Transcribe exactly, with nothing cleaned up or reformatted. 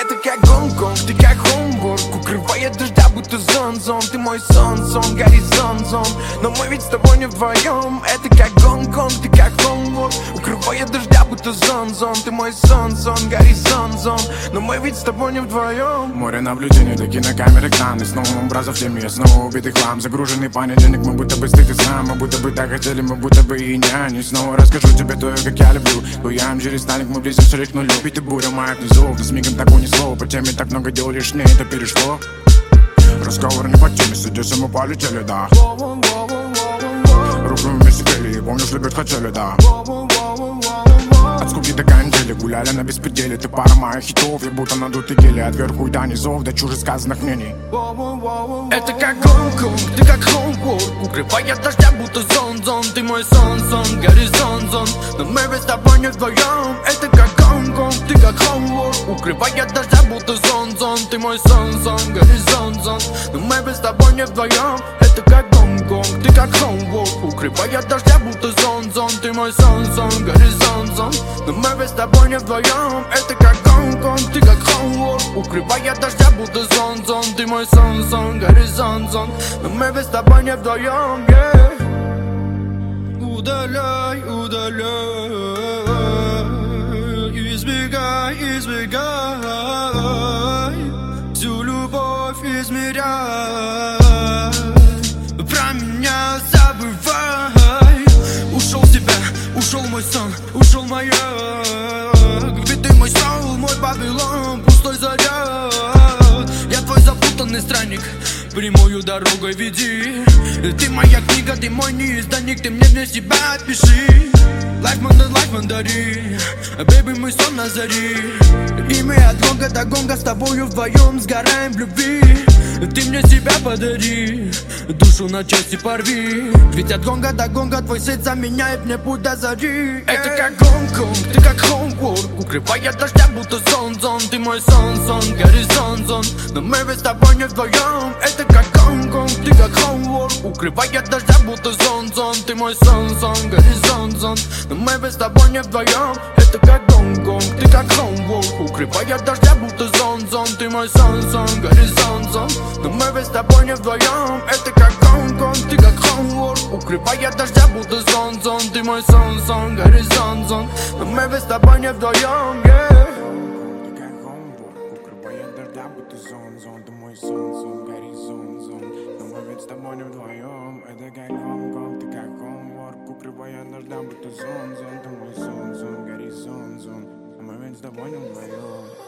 Это как Гонконг, ты как Хомбург, укрывая дождя, будто зон-зон. Ты мой сон-сон, горизонт-зон, но мы ведь с тобой не вдвоем. Это как Гонконг, ты как Хомбург, укрывая дождя, будто зон-зон. Ты мой сон-сон, горизонт-зон, но мы ведь с тобой не вдвоем. Море наблюдений, до кинокамеры экраны, снова образов в теме, снова убитый хлам. Загруженный понедельник, мы будто бы стыд и сам, мы будто бы так хотели, мы будто бы и няни. Снова расскажу тебе то, как я люблю. Буяем через сталик, мы близимся к нулю. Ведь и буря моя внизу, да с мигом так унесло. По теме так много дел, лишь мне это перешло. Разговор не по теме, садись, мы полетели, да. Руку вместе пели, помнишь, любить хотели, да. От скуки до кандели, гуляли на беспределе. Ты пара моих хитов, я будто надутый гели. От верху и до низов, до чужесказанных мнений. Это как Гонконг, ты как Хомбург, укрывая дождя, будто зон-зон. Ты мой сон-сон, горизонт-зон, но мы ведь с тобой не вдвоем. Это как Гонконг, ты как Хомбург, укрывая дождя, будто зон-зон. Ты мой сон-сон, горизонт-зон, но мы ведь с тобой не вдвоем. Это как Гонконг, ты как Хомбург, укрывая дождя, будто зон-зон. Ты мой сон-сон, горизонт-зон, но мы ведь с тобой не вдвоем. Это как Гонконг, ты как Хомбург, укрывая дождя, будто зон-зон. Ты мой сон-сон, горизонт-зон, но мы ведь с тобой не вдвоем, yeah. Удаляй, удаляй, избегай, избегай, всю любовь измеряй, про меня забывай. Ушел в тебя, ушел мой сон, ушел маяк. Ведь ты мой сон, мой Вавилон, пустой заряд. Я твой запутанный странник, прямую дорогой веди. Ты моя книга, ты мой неизданник, ты мне для себя пиши. Лайф мандар, лайф мандари, бэйби, мой сон на зари. И мы от гонга до гонга с тобою вдвоем сгораем в любви. Ты мне себя подари, душу на части порви. Ведь от гонга до гонга твой свет заменяет мне путь до зари. Это как Гонконг, ты как Хомбург, укрывая дождя, будто зон-зон. Ты мой сон-сон, горизонт-зон, но мы ведь с тобой не вдвоем. Это как Гонконг, ты как Хомбург, укрывая дождя, будто зон-зон. Ты мой сон-сон, горизонт-зон, но мы ведь с тобой не вдвоем. Это как Гонконг, ты как Хомбург, укрывая дождя, будто зон-зон. Ты мой сон-сон, горизонт-зон, но мы ведь с тобой не вдвоем. Это как Гонконг, ты как Хомбург, укрывая дождя, будто зон-зон. Ты мой сон-сон, горизонт-зон, но мы ведь с тобой не вдвоем, yeah. Ты как Хомбург, укрывая дождя, будто зон-зон. Ты мой сон-сон, горизонт-зон, но мы ведь с тобой не вдвоем. Это как Гонконг, ты как Хомбург, укрывая дождя, будто зон-зон. Ты мой сон-сон, горизонт-зон, но мы ведь с тобой не вдвоем.